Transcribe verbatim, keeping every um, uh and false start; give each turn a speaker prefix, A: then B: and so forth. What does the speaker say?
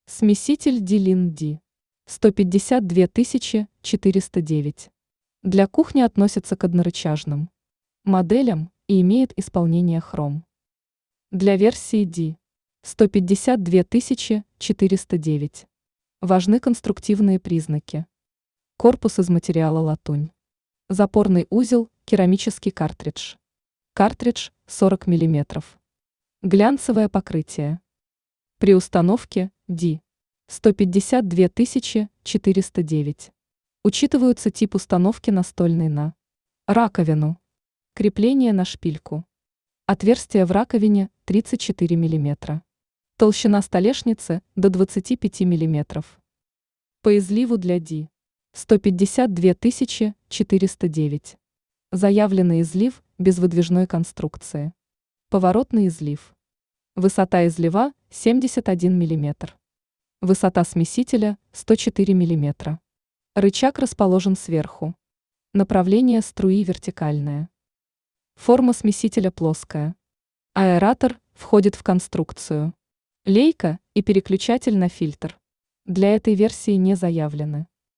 A: Смеситель Дилин Ди. сто пятьдесят две тысячи четыреста девять. Для кухни относится к однорычажным моделям и имеет исполнение хром. Для версии Ди. сто пятьдесят две тысячи четыреста девять. Важны конструктивные признаки. Корпус из материала латунь. Запорный узел – керамический картридж. Картридж сорок миллиметров. Глянцевое покрытие. При установке Ди. сто пятьдесят две тысячи четыреста девять. Учитываются тип установки настольной на раковину. Крепление на шпильку. Отверстие в раковине тридцать четыре миллиметра. Толщина столешницы до двадцати пяти миллиметров. По изливу для Ди. сто пятьдесят две тысячи четыреста девять. Заявленный излив без выдвижной конструкции. Поворотный излив. Высота излива семьдесят один миллиметр. Высота смесителя сто четыре миллиметра. Рычаг расположен сверху. Направление струи вертикальное. Форма смесителя плоская. Аэратор входит в конструкцию. Лейка и переключатель на фильтр. Для этой версии не заявлены.